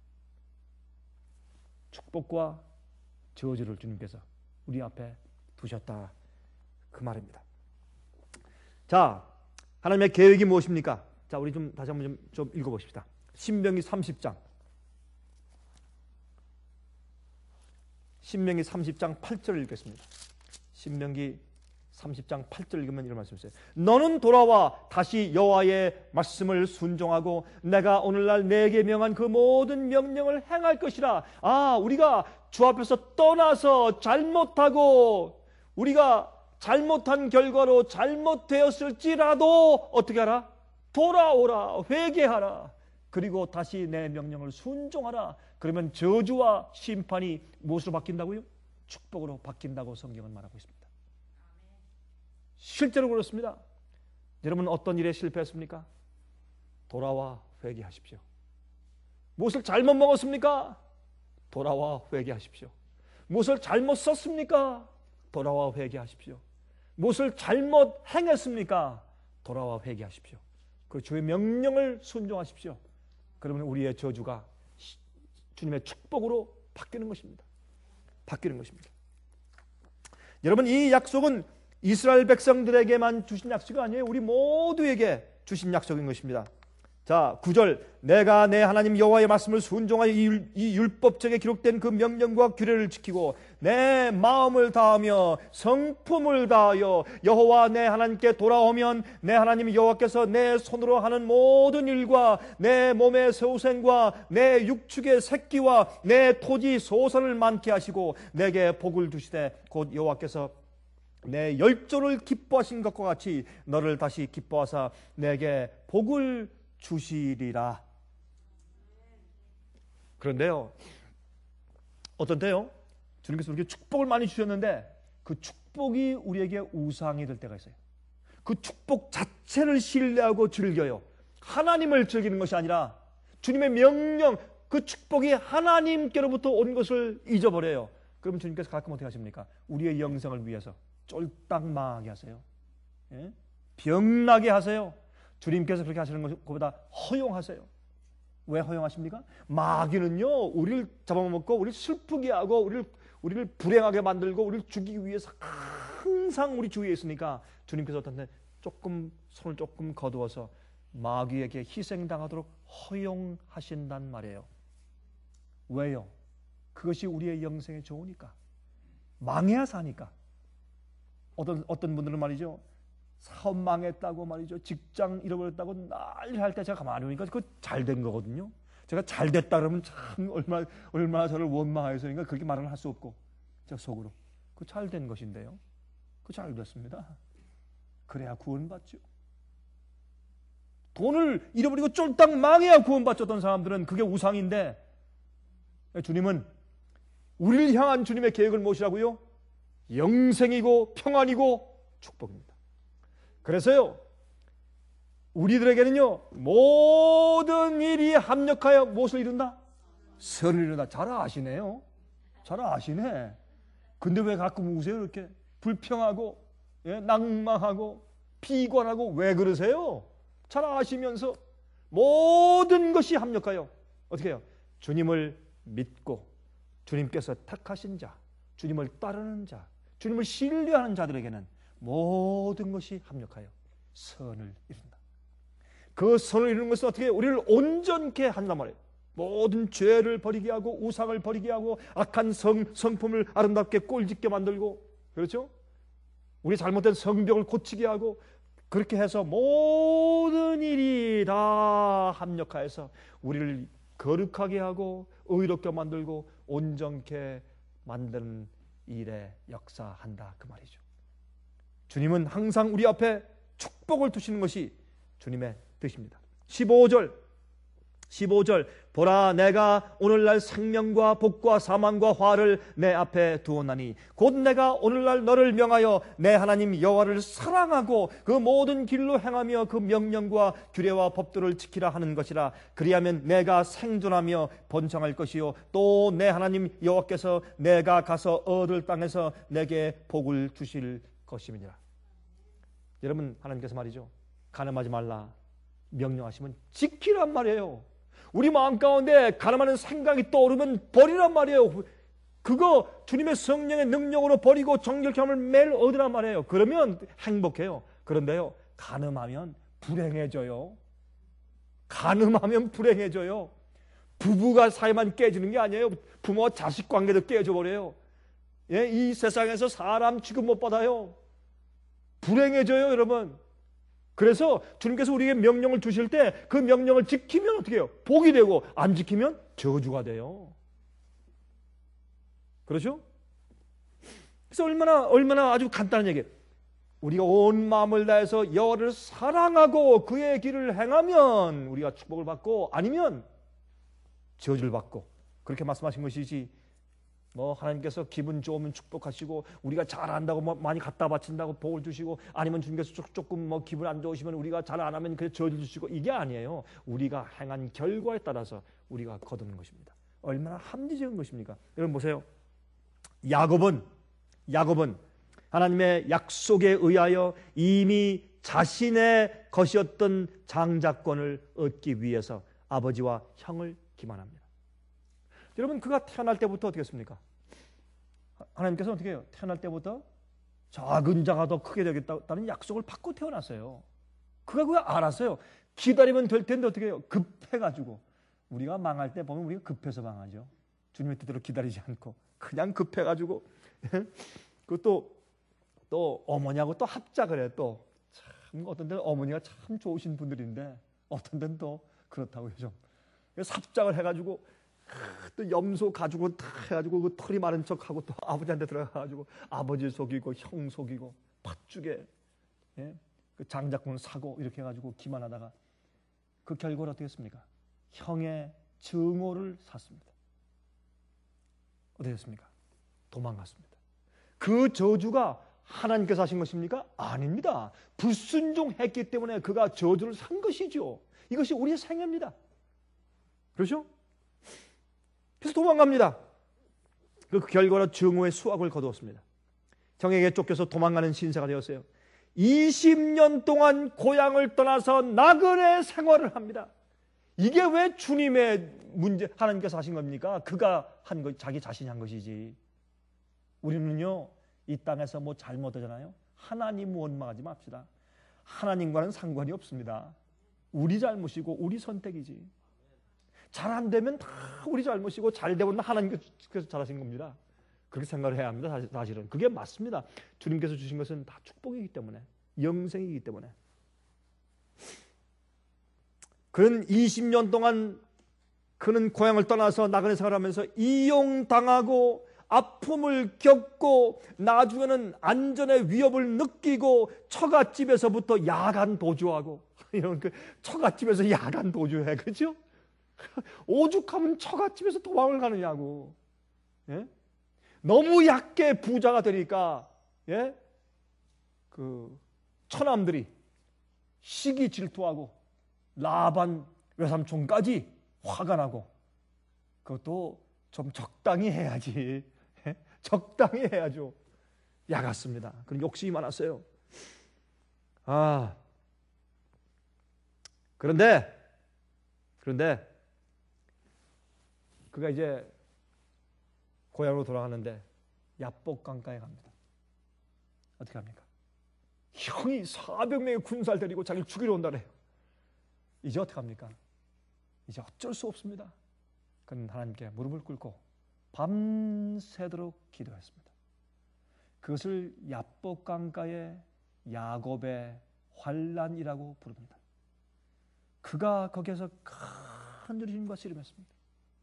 축복과 저주를 주님께서 우리 앞에 두셨다, 그 말입니다. 자, 하나님의 계획이 무엇입니까? 자, 우리 좀 다시 한번 좀, 좀 읽어보십시다. 신명기 삼십 장 신명기 삼십 장 팔 절을 읽겠습니다. 신명기 삼십 장 팔 절 읽으면 이런 말씀이 있어요. 너는 돌아와 다시 여호와의 말씀을 순종하고 내가 오늘날 내게 명한 그 모든 명령을 행할 것이라. 아, 우리가 주 앞에서 떠나서 잘못하고 우리가 잘못한 결과로 잘못되었을지라도 어떻게 하라? 돌아오라, 회개하라. 그리고 다시 내 명령을 순종하라. 그러면 저주와 심판이 무엇으로 바뀐다고요? 축복으로 바뀐다고 성경은 말하고 있습니다. 실제로 그렇습니다. 여러분, 어떤 일에 실패했습니까? 돌아와 회개하십시오. 무엇을 잘못 먹었습니까? 돌아와 회개하십시오. 무엇을 잘못 썼습니까? 돌아와 회개하십시오. 무엇을 잘못 행했습니까? 돌아와 회개하십시오. 그 주의 명령을 순종하십시오. 그러면 우리의 저주가 주님의 축복으로 바뀌는 것입니다. 바뀌는 것입니다. 여러분, 이 약속은 이스라엘 백성들에게만 주신 약속이 아니에요. 우리 모두에게 주신 약속인 것입니다. 자, 구 절, 내가 내 하나님 여호와의 말씀을 순종하여 이, 율, 이 율법책에 기록된 그 명령과 규례를 지키고 내 마음을 다하며 성품을 다하여 여호와 내 하나님께 돌아오면 내 하나님 여호와께서 내 손으로 하는 모든 일과 내 몸의 소생과 내 육축의 새끼와 내 토지 소산을 많게 하시고 내게 복을 주시되 곧 여호와께서 내 열조를 기뻐하신 것과 같이 너를 다시 기뻐하사 내게 복을 주시리라. 그런데요, 어떤데요? 주님께서 우리에게 축복을 많이 주셨는데 그 축복이 우리에게 우상이 될 때가 있어요. 그 축복 자체를 신뢰하고 즐겨요. 하나님을 즐기는 것이 아니라 주님의 명령, 그 축복이 하나님께로부터 온 것을 잊어버려요. 그러면 주님께서 가끔 어떻게 하십니까? 우리의 영생을 위해서 쫄딱 망하게 하세요. 예? 병나게 하세요. 주님께서 그렇게 하시는 것보다 허용하세요. 왜 허용하십니까? 마귀는요, 우리를 잡아먹고 우리를 슬프게 하고 우리를, 우리를 불행하게 만들고 우리를 죽이기 위해서 항상 우리 주위에 있으니까 주님께서 어떤 때 조금 손을 조금 거두어서 마귀에게 희생당하도록 허용하신단 말이에요. 왜요? 그것이 우리의 영생에 좋으니까. 망해야 사니까. 어떤, 어떤 분들은 말이죠, 사업 망했다고 말이죠, 직장 잃어버렸다고 난리 할 때 제가 가만히 보니까 그거 잘 된 거거든요. 제가 잘 됐다 그러면 참 얼마나, 얼마나 저를 원망해서니까 그렇게 말을 할 수 없고, 제가 속으로 그 잘 된 것인데요, 그 잘 됐습니다. 그래야 구원받죠. 돈을 잃어버리고 쫄딱 망해야 구원받았던 사람들은 그게 우상인데, 주님은 우리를 향한 주님의 계획을 무엇이라고요? 영생이고 평안이고 축복입니다. 그래서요, 우리들에게는요, 모든 일이 합력하여 무엇을 이룬다? 선을 이룬다. 잘 아시네요. 잘 아시네. 근데 왜 가끔 우세요? 이렇게 불평하고, 예? 낭망하고 비관하고 왜 그러세요? 잘 아시면서 모든 것이 합력하여 어떻게 해요? 주님을 믿고 주님께서 택하신 자, 주님을 따르는 자, 주님을 신뢰하는 자들에게는 모든 것이 합력하여 선을 이룬다. 그 선을 이루는 것은 어떻게 해요? 우리를 온전케 한단 말이에요. 모든 죄를 버리게 하고 우상을 버리게 하고 악한 성, 성품을 아름답게 꼴짓게 만들고, 그렇죠? 우리 잘못된 성벽을 고치게 하고, 그렇게 해서 모든 일이 다 합력하여서 우리를 거룩하게 하고 의롭게 만들고 온전케 만드는 일에 역사한다, 그 말이죠. 주님은 항상 우리 앞에 축복을 두시는 것이 주님의 뜻입니다. 십오 절 십오 절 보라, 내가 오늘날 생명과 복과 사망과 화를 내 앞에 두었나니 곧 내가 오늘날 너를 명하여 내 하나님 여호와를 사랑하고 그 모든 길로 행하며 그 명령과 규례와 법도를 지키라 하는 것이라. 그리하면 내가 생존하며 번창할 것이요 또 내 하나님 여호와께서 내가 가서 얻을 땅에서 내게 복을 주실 것임이니라. 여러분, 하나님께서 말이죠, 가늠하지 말라 명령하시면 지키란 말이에요. 우리 마음 가운데 가늠하는 생각이 떠오르면 버리란 말이에요. 그거 주님의 성령의 능력으로 버리고 정결케 함을 매일 얻으란 말이에요. 그러면 행복해요. 그런데요, 가늠하면 불행해져요. 가늠하면 불행해져요. 부부가 사이만 깨지는 게 아니에요. 부모와 자식 관계도 깨져버려요. 예, 이 세상에서 사람 취급 못 받아요. 불행해져요, 여러분. 그래서 주님께서 우리에게 명령을 주실 때 그 명령을 지키면 어떻게 해요? 복이 되고, 안 지키면 저주가 돼요. 그렇죠? 그래서 얼마나 얼마나 아주 간단한 얘기예요. 우리가 온 마음을 다해서 여호와를 사랑하고 그의 길을 행하면 우리가 축복을 받고, 아니면 저주를 받고, 그렇게 말씀하신 것이지, 뭐 하나님께서 기분 좋으면 축복하시고 우리가 잘한다고 뭐 많이 갖다 바친다고 복을 주시고, 아니면 주님께서 조금 뭐 기분 안 좋으시면 우리가 잘 안 하면 그냥 저주 주시고, 이게 아니에요. 우리가 행한 결과에 따라서 우리가 거두는 것입니다. 얼마나 합리적인 것입니까? 여러분 보세요. 야곱은 야곱은 하나님의 약속에 의하여 이미 자신의 것이었던 장자권을 얻기 위해서 아버지와 형을 기만합니다. 여러분, 그가 태어날 때부터 어떻게 했습니까? 하나님께서 어떻게 해요? 태어날 때부터 작은 자가 더 크게 되겠다는 약속을 받고 태어났어요. 그가 그거 알았어요. 기다리면 될 텐데 어떻게 해요? 급해가지고. 우리가 망할 때 보면 우리가 급해서 망하죠. 주님의 뜻대로 기다리지 않고 그냥 급해가지고 그것도 또 어머니하고 또 합작을 해. 또 참 어떤 데는 어머니가 참 좋으신 분들인데 어떤 데는 또 그렇다고요, 좀. 그래서 합작을 해가지고 또 염소 가지고 다 해가지고 그 털이 많은 척하고 또 아버지한테 들어가가지고 아버지 속이고 형 속이고 팥죽에, 예? 그 장자권을 사고 이렇게 해가지고 기만하다가 그 결과를 어떻게 했습니까? 형의 증오를 샀습니다. 어떻게 했습니까? 도망갔습니다. 그 저주가 하나님께서 하신 것입니까? 아닙니다. 불순종했기 때문에 그가 저주를 산 것이죠. 이것이 우리의 생애입니다. 그렇죠? 그래서 도망갑니다. 그 결과로 증오의 수확을 거두었습니다. 형에게 쫓겨서 도망가는 신세가 되었어요. 이십 년 동안 고향을 떠나서 나그네 생활을 합니다. 이게 왜 주님의 문제, 하나님께서 하신 겁니까? 그가 한 것, 자기 자신이 한 것이지. 우리는요, 이 땅에서 뭐 잘못하잖아요. 하나님 원망하지 맙시다. 하나님과는 상관이 없습니다. 우리 잘못이고 우리 선택이지. 잘 안 되면 다 우리 잘못이고 잘 되면 하나님께서 잘하신 겁니다. 그렇게 생각을 해야 합니다. 사실은 그게 맞습니다. 주님께서 주신 것은 다 축복이기 때문에, 영생이기 때문에. 그는 이십 년 동안 그는 고향을 떠나서 나그네 생활하면서 이용당하고 아픔을 겪고 나중에는 안전의 위협을 느끼고 처갓집에서부터 야간 도주하고, 이런 그 처갓집에서 야간 도주해, 그렇죠? 오죽하면 처갓집에서 도망을 가느냐고. 예? 너무 약게 부자가 되니까, 예? 그 처남들이 시기 질투하고 라반 외삼촌까지 화가 나고, 그것도 좀 적당히 해야지. 예? 적당히 해야죠. 야갔습니다. 그런 욕심이 많았어요. 아, 그런데 그런데 그가 이제 고향으로 돌아가는데 야복 강가에 갑니다. 어떻게 합니까? 형이 사백 명의 군사를 데리고 자기를 죽이러 온다 그래요. 이제 어떻게 합니까? 이제 어쩔 수 없습니다. 그는 하나님께 무릎을 꿇고 밤새도록 기도했습니다. 그것을 야복 강가의 야곱의 환난이라고 부릅니다. 그가 거기에서 큰 주님과 씨름했습니다.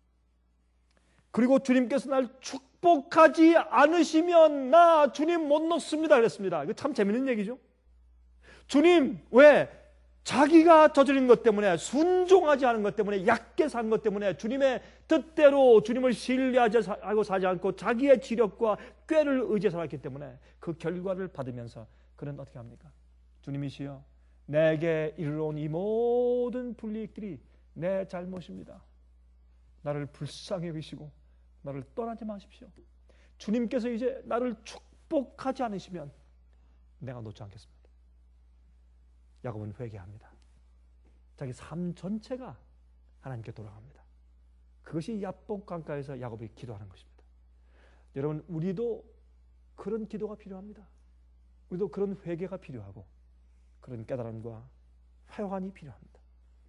그리고 주님께서 날 축복하지 않으시면 나 주님 못 놓습니다 그랬습니다. 이거 참 재밌는 얘기죠. 주님, 왜? 자기가 저지른 것 때문에, 순종하지 않은 것 때문에, 약게 산 것 때문에, 주님의 뜻대로 주님을 신뢰하고 사지 않고 자기의 지력과 꾀를 의지해 살았기 때문에 그 결과를 받으면서 그는 어떻게 합니까? 주님이시여, 내게 이르러온 이 모든 불이익들이 내 잘못입니다. 나를 불쌍히 여기시고 나를 떠나지 마십시오. 주님께서 이제 나를 축복하지 않으시면 내가 놓지 않겠습니다. 야곱은 회개합니다. 자기 삶 전체가 하나님께 돌아갑니다. 그것이 야복 강가에서 야곱이 기도하는 것입니다. 여러분, 우리도 그런 기도가 필요합니다. 우리도 그런 회개가 필요하고 그런 깨달음과 회환이 필요합니다.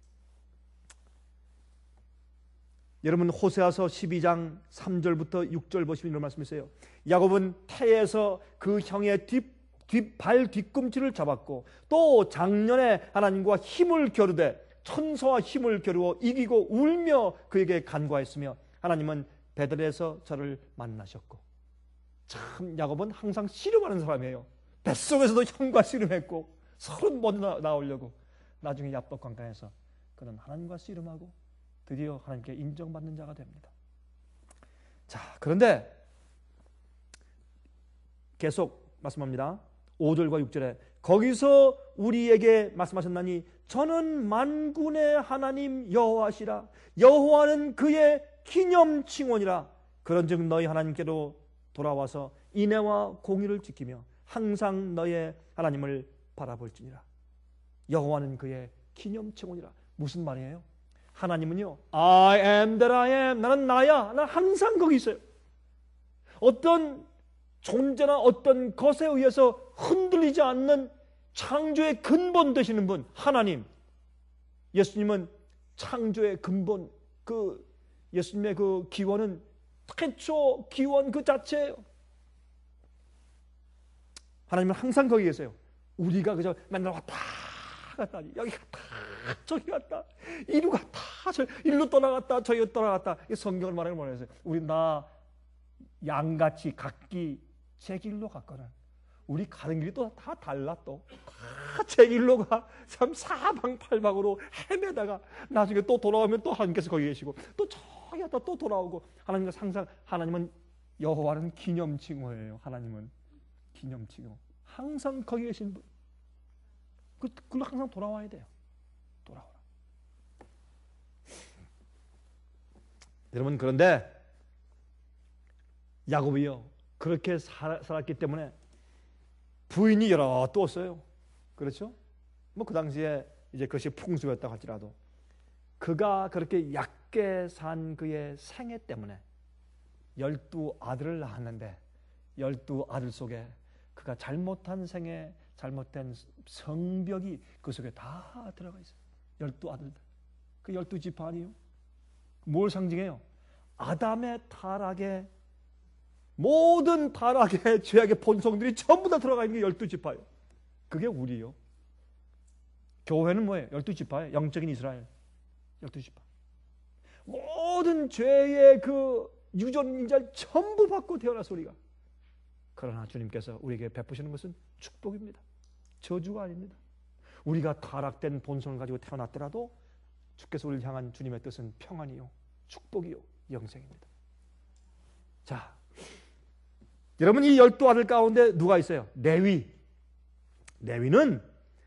여러분, 호세아서 십이 장 삼 절부터 육 절 보시면 이런 말씀이 있어요. 야곱은 태에서 그 형의 뒷 뒷발 뒤꿈치를 잡았고 또 작년에 하나님과 힘을 겨루되 천사와 힘을 겨루어 이기고 울며 그에게 간구하였으며 하나님은 베들에서 저를 만나셨고. 참 야곱은 항상 씨름하는 사람이에요. 뱃속에서도 형과 씨름했고 서로 먼저 나오려고. 나중에 야복 강가에서 그는 하나님과 씨름하고 드디어 하나님께 인정받는 자가 됩니다. 자, 그런데 계속 말씀합니다. 오 절과 육 절에 거기서 우리에게 말씀하셨나니 저는 만군의 하나님 여호와시라. 여호와는 그의 기념칭원이라. 그런즉 너희 하나님께로 돌아와서 인애와 공의를 지키며 항상 너의 하나님을 바라볼지니라. 여호와는 그의 기념칭원이라. 무슨 말이에요? 하나님은요, I am that I am. 나는 나야. 나는 항상 거기 있어요. 어떤 존재나 어떤 것에 의해서 흔들리지 않는 창조의 근본 되시는 분, 하나님. 예수님은 창조의 근본, 그 예수님의 그 기원은 태초 기원 그 자체예요. 하나님은 항상 거기 계세요. 우리가 그저 맨날 왔다 갔다 여기 갔다 저기 갔다 이루 갔다 저 일로 떠나갔다 저기로 떠나갔다. 이 성경을 말하는 거예요. 우리 나 양같이 각기 제 길로 갔거든. 우리 가는 길이 또 다 달라. 또 다 제 길로 가. 참 사방팔방으로 헤매다가 나중에 또 돌아오면 또 하나님께서 거기 계시고 또 저기 갔다 또 돌아오고. 하나님은 항상, 하나님은 여호와는 기념칭호예요. 하나님은 기념칭호. 항상 거기 계신 분. 그, 그걸로 항상 돌아와야 돼요. 돌아오라. 여러분, 그런데 야곱이요, 그렇게 살, 살았기 때문에 부인이 여러 또 없어요. 그렇죠? 뭐 그 당시에 이제 그것이 풍수였다고 할지라도 그가 그렇게 얕게 산 그의 생애 때문에 열두 아들을 낳았는데 열두 아들 속에 그가 잘못한 생애, 잘못된 성벽이 그 속에 다 들어가 있어요. 열두 아들들. 그 열두 지파니요. 뭘 상징해요? 아담의 타락의 모든 타락의 죄악의 본성들이 전부 다 들어가 있는 게 열두 지파예요. 그게 우리요. 교회는 뭐예요? 열두 지파예요. 영적인 이스라엘. 열두 지파. 모든 죄의 그 유전인자를 전부 받고 태어나서 우리가. 그러나 주님께서 우리에게 베푸시는 것은 축복입니다. 저주가 아닙니다. 우리가 타락된 본성을 가지고 태어났더라도 주께서 우리를 향한 주님의 뜻은 평안이요, 축복이요, 영생입니다. 자, 여러분, 이 열두 아들 가운데 누가 있어요? 레위. 레위는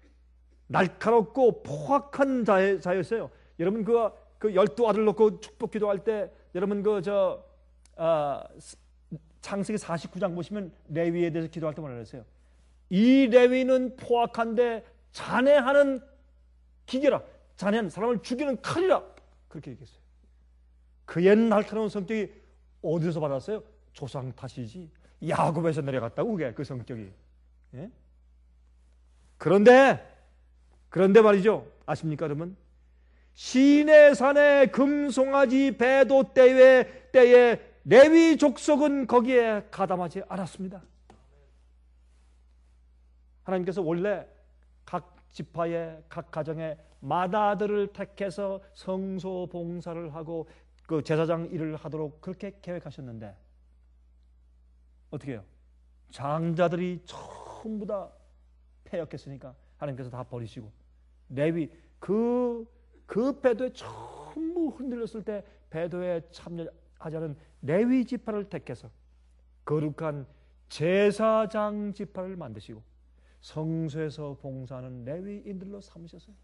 날카롭고 포악한 자였어요. 여러분, 그, 그 열두 아들 놓고 축복 기도할 때, 여러분, 그, 저, 아, 창세기 사십구 장 보시면 레위에 대해서 기도할 때 뭐라 그랬어요? 이 레위는 포악한데 잔해하는 기계라. 잔해하는 사람을 죽이는 칼이라. 그렇게 얘기했어요. 그의 날카로운 성격이 어디서 받았어요? 조상 탓이지. 야곱에서 내려갔다고 그게 그 성격이. 예? 그런데 그런데 말이죠. 아십니까, 여러분? 시내산의 금송아지 배도 때에, 때에 레위 족속은 거기에 가담하지 않았습니다. 하나님께서 원래 각 지파의 각 가정의 마다들을 택해서 성소 봉사를 하고 그 제사장 일을 하도록 그렇게 계획하셨는데 어떻게 해요? 장자들이 전부 다 패역했으니까 하나님께서 다 버리시고 레위 그, 그 배도에 전부 흔들렸을 때 배도에 참여하지 않은 레위 지파를 택해서 거룩한 제사장 지파를 만드시고 성소에서 봉사하는 레위인들로 삼으셨어요.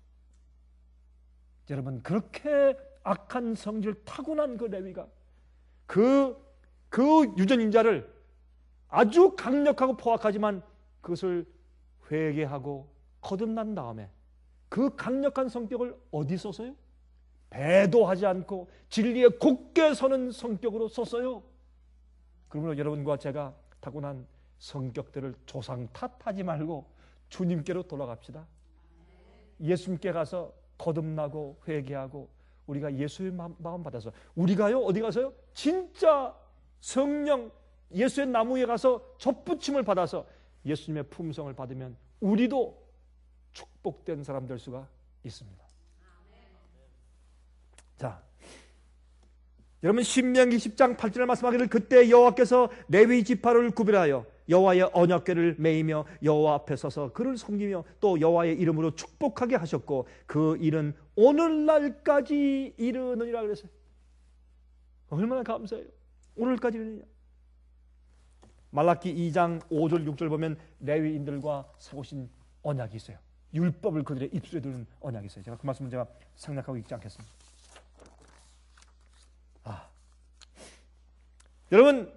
여러분, 그렇게 악한 성질 타고난 그 레위가 그, 그 유전인자를 아주 강력하고 포악하지만 그것을 회개하고 거듭난 다음에 그 강력한 성격을 어디 썼어요? 배도하지 않고 진리에 굳게 서는 성격으로 썼어요. 그러므로 여러분과 제가 타고난 성격들을 조상 탓하지 말고 주님께로 돌아갑시다. 예수님께 가서 거듭나고 회개하고 우리가 예수의 마음 받아서 우리가요 어디 가서요? 진짜 성령 예수의 나무에 가서 접붙임을 받아서 예수님의 품성을 받으면 우리도 축복된 사람 될 수가 있습니다. 자, 여러분 신명기 십 장 팔 절에 말씀하기를 그때 여호와께서 레위 지파를 구별하여 여호와의 언약궤를 메이며 여호와 앞에 서서 그를 섬기며 또 여호와의 이름으로 축복하게 하셨고 그 일은 오늘날까지 이르느니라 그랬어요. 얼마나 감사해요. 오늘까지 이르느냐. 말라기 이 장 오 절 육 절 보면 레위인들과 세우신 언약이 있어요. 율법을 그들의 입술에 두는 언약이 있어요. 제가 그 말씀은 제가 생략하고 읽지 않겠습니다. 아, 여러분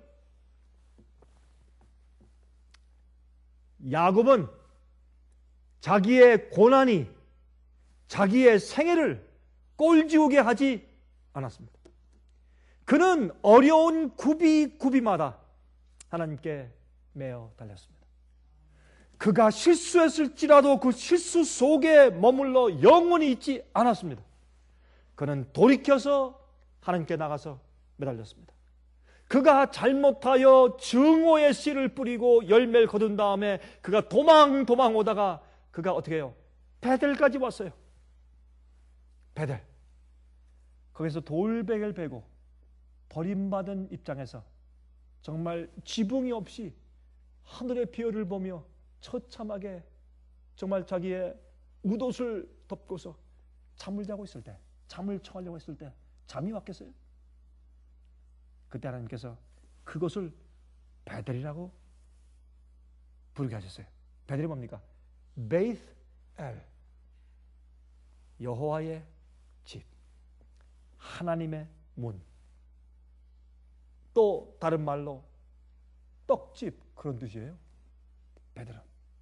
야곱은 자기의 고난이 자기의 생애를 꼴지우게 하지 않았습니다. 그는 어려운 구비구비마다 하나님께 매어 달렸습니다. 그가 실수했을지라도 그 실수 속에 머물러 영원히 있지 않았습니다. 그는 돌이켜서 하나님께 나가서 매달렸습니다. 그가 잘못하여 증오의 씨를 뿌리고 열매를 거둔 다음에 그가 도망 도망 오다가 그가 어떻게 해요? 베델까지 왔어요. 베델. 거기서 돌베개를 베고 버림받은 입장에서 정말 지붕이 없이 하늘의 별을 보며 처참하게 정말 자기의 웃옷을 덮고서 잠을 자고 있을 때, 잠을 청하려고 했을 때 잠이 왔겠어요? 그때 하나님께서 그것을 베델이라고 부르게 하셨어요. 베델이 뭡니까? 베이스 엘, 여호와의 집, 하나님의 문. 또 다른 말로 떡집 그런 뜻이에요. 베델은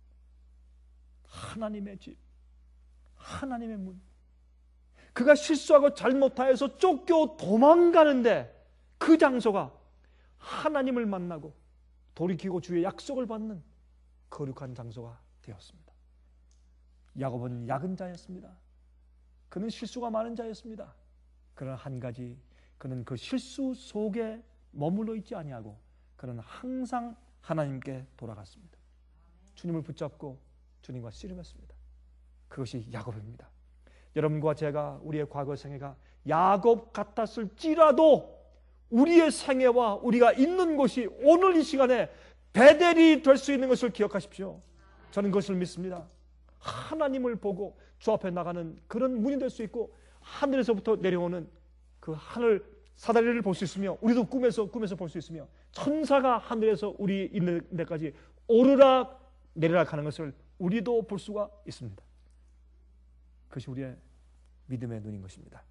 하나님의 집, 하나님의 문. 그가 실수하고 잘못하여서 쫓겨 도망가는데 그 장소가 하나님을 만나고 돌이키고 주의 약속을 받는 거룩한 장소가 되었습니다. 야곱은 약은 자였습니다. 그는 실수가 많은 자였습니다. 그러나 한 가지, 그는 그 실수 속에 머물러 있지 아니하고 그는 항상 하나님께 돌아갔습니다. 주님을 붙잡고 주님과 씨름했습니다. 그것이 야곱입니다. 여러분과 제가 우리의 과거 생애가 야곱 같았을지라도 우리의 생애와 우리가 있는 곳이 오늘 이 시간에 베델이 될 수 있는 것을 기억하십시오. 저는 그것을 믿습니다. 하나님을 보고 주 앞에 나가는 그런 문이 될 수 있고 하늘에서부터 내려오는 그 하늘 사다리를 볼 수 있으며 우리도 꿈에서 꿈에서 볼 수 있으며 천사가 하늘에서 우리 있는 데까지 오르락 내리락 하는 것을 우리도 볼 수가 있습니다. 그것이 우리의 믿음의 눈인 것입니다.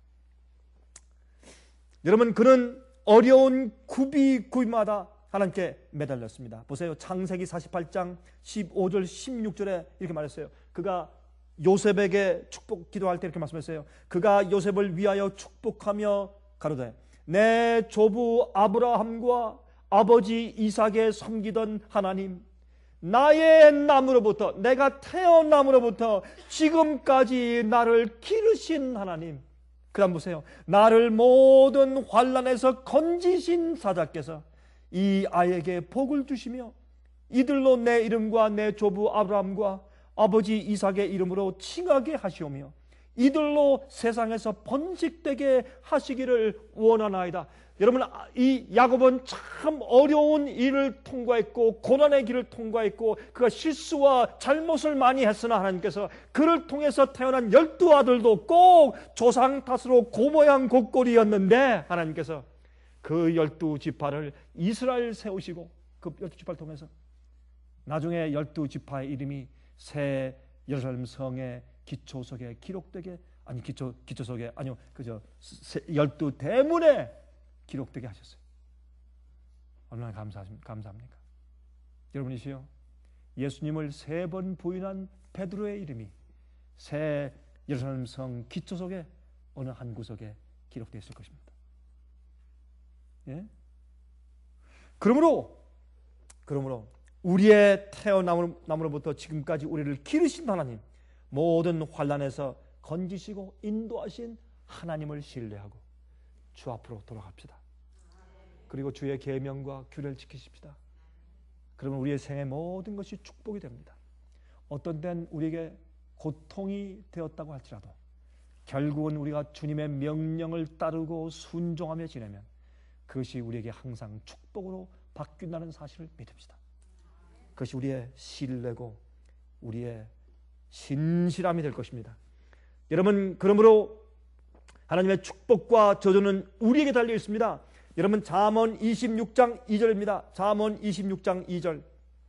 여러분, 그는 어려운 구비구비마다 하나님께 매달렸습니다. 보세요. 창세기 사십팔 장 십오 절 십육 절에 이렇게 말했어요. 그가 요셉에게 축복 기도할 때 이렇게 말씀했어요. 그가 요셉을 위하여 축복하며 가로되 내 조부 아브라함과 아버지 이삭에 섬기던 하나님, 나의 남으로부터, 내가 태어남으로부터 지금까지 나를 기르신 하나님, 그 다음 보세요. 나를 모든 환난에서 건지신 사자께서 이 아이에게 복을 주시며 이들로 내 이름과 내 조부 아브라함과 아버지 이삭의 이름으로 칭하게 하시오며 이들로 세상에서 번식되게 하시기를 원하나이다. 여러분, 이 야곱은 참 어려운 일을 통과했고 고난의 길을 통과했고 그가 실수와 잘못을 많이 했으나 하나님께서 그를 통해서 태어난 열두 아들도 꼭 조상 탓으로 고모양 곡골이었는데 하나님께서 그 열두 지파를 이스라엘 세우시고 그 열두 지파를 통해서 나중에 열두 지파의 이름이 새 예루살렘 성의 기초석에 기록되게 아니 기초 기초석에 아니요 그저 열두 대문에 기록되게 하셨어요. 얼마나 감사, 감사합니까? 여러분이시여, 예수님을 세 번 부인한 베드로의 이름이 새 예루살렘 성 기초석에 어느 한 구석에 기록되어 있을 것입니다. 예? 그러므로 그러므로 우리의 태어남으로부터 지금까지 우리를 기르신 하나님, 모든 환난에서 건지시고 인도하신 하나님을 신뢰하고 주 앞으로 돌아갑시다. 그리고 주의 계명과 규례를 지키십시다. 그러면 우리의 생의 모든 것이 축복이 됩니다. 어떤 때는 우리에게 고통이 되었다고 할지라도 결국은 우리가 주님의 명령을 따르고 순종하며 지내면 그것이 우리에게 항상 축복으로 바뀐다는 사실을 믿읍시다. 그것이 우리의 신뢰고 우리의 신실함이 될 것입니다. 여러분, 그러므로 하나님의 축복과 저주는 우리에게 달려 있습니다. 여러분, 잠언 이십육 장 이 절입니다. 잠언 이십육 장 이 절.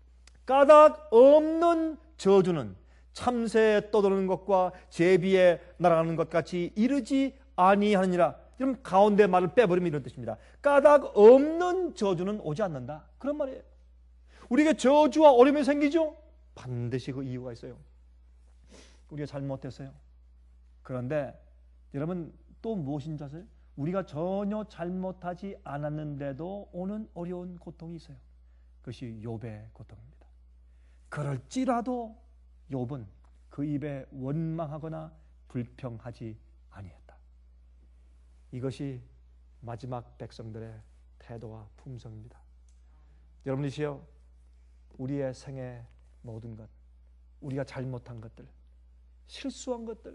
까닭 없는 저주는 참새에 떠도는 것과 제비에 날아가는 것 같이 이르지 아니하느니라. 여러분, 가운데 말을 빼버리면 이런 뜻입니다. 까닭 없는 저주는 오지 않는다. 그런 말이에요. 우리에게 저주와 어려움이 생기죠? 반드시 그 이유가 있어요. 우리가 잘못했어요. 그런데 여러분, 또 무엇인지 아세요? 우리가 전혀 잘못하지 않았는데도 오는 어려운 고통이 있어요. 그것이 욥의 고통입니다. 그럴지라도 욥은 그 입에 원망하거나 불평하지 아니했다. 이것이 마지막 백성들의 태도와 품성입니다. 여러분이시여, 우리의 생의 모든 것, 우리가 잘못한 것들, 실수한 것들,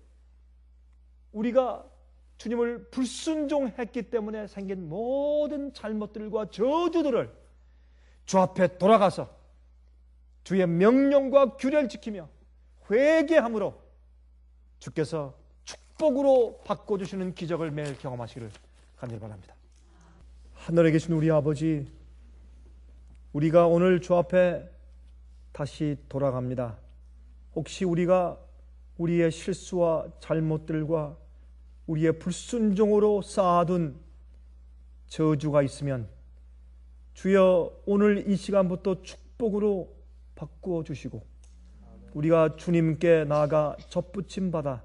우리가 주님을 불순종했기 때문에 생긴 모든 잘못들과 저주들을 주 앞에 돌아가서 주의 명령과 규례를 지키며 회개함으로 주께서 축복으로 바꿔주시는 기적을 매일 경험하시기를 간절히 바랍니다. 하늘에 계신 우리 아버지, 우리가 오늘 주 앞에 다시 돌아갑니다. 혹시 우리가 우리의 실수와 잘못들과 우리의 불순종으로 쌓아둔 저주가 있으면 주여 오늘 이 시간부터 축복으로 바꾸어 주시고 우리가 주님께 나아가 접붙임 받아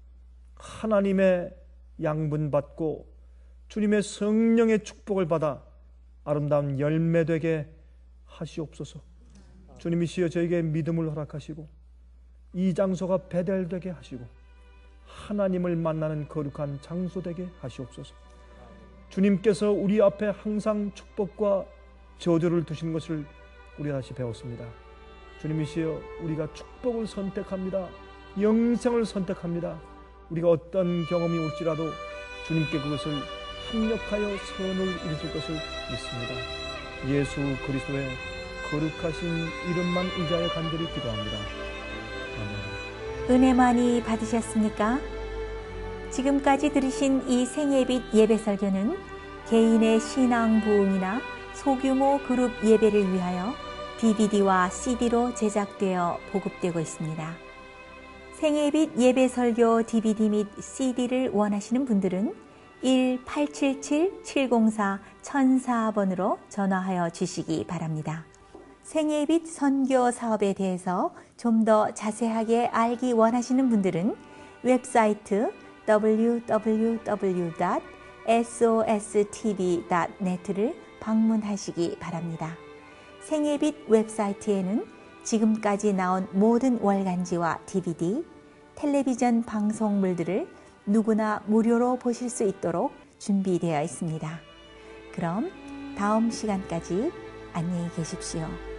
하나님의 양분 받고 주님의 성령의 축복을 받아 아름다운 열매 되게 하시옵소서. 주님이시여 저에게 믿음을 허락하시고 이 장소가 베델되게 하시고 하나님을 만나는 거룩한 장소 되게 하시옵소서. 주님께서 우리 앞에 항상 축복과 저주를 두신 것을 우리가 다시 배웠습니다. 주님이시여 우리가 축복을 선택합니다. 영생을 선택합니다. 우리가 어떤 경험이 올지라도 주님께 그것을 합력하여 선을 이루실 것을 믿습니다. 예수 그리스도의 거룩하신 이름만 의지하여 간절히 기도합니다. 아멘. 은혜 많이 받으셨습니까? 지금까지 들으신 이 생예빛 예배설교는 개인의 신앙 부흥이나 소규모 그룹 예배를 위하여 디비디와 씨디로 제작되어 보급되고 있습니다. 생예빛 예배설교 디비디 및 씨디를 원하시는 분들은 일 팔칠칠 칠공사 천사 번으로 전화하여 주시기 바랍니다. 생예빛 선교 사업에 대해서 좀 더 자세하게 알기 원하시는 분들은 웹사이트 더블유 더블유 더블유 닷 에스오에스티비 닷 넷을 방문하시기 바랍니다. 생예빛 웹사이트에는 지금까지 나온 모든 월간지와 디비디, 텔레비전 방송물들을 누구나 무료로 보실 수 있도록 준비되어 있습니다. 그럼 다음 시간까지 안녕히 계십시오.